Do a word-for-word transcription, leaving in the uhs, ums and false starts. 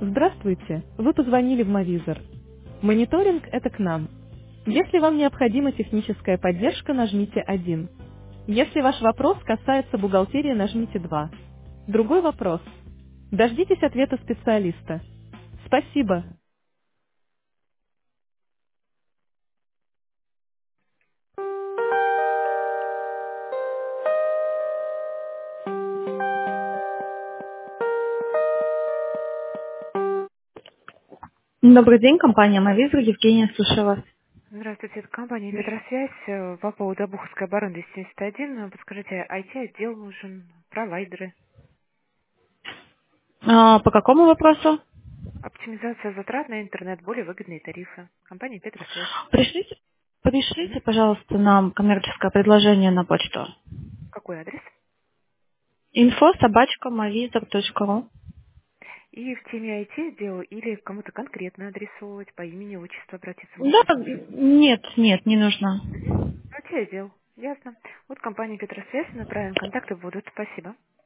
Здравствуйте, вы позвонили в Мовизор. Мониторинг– это к нам. Если вам необходима техническая поддержка, нажмите один. Если ваш вопрос касается бухгалтерии, нажмите два. Другой вопрос. Дождитесь ответа специалиста. Спасибо. Добрый день, компания Мовизор, Евгения, слушаю вас. Здравствуйте, это компания Петросвязь. Э, По поводу Обуховской обороны двести семьдесят один. Э, Подскажите, ай ти-отдел нужен, провайдеры, А, по какому вопросу? оптимизация затрат на интернет, более выгодные тарифы. Компания Петросвязь. Пришлите, пришлите, Мгм. пожалуйста, нам коммерческое предложение на почту. Какой адрес? Инфо собачка мовизор точка ру. И в теме ай ти-отдела или кому-то конкретно адресовывать, по имени, отчеству обратиться Да, можно тоже. нет, нет, не нужно. Мгм. ай ти-отдел. Ясно. Вот компания Петросвязь, направим контакты будут. Спасибо.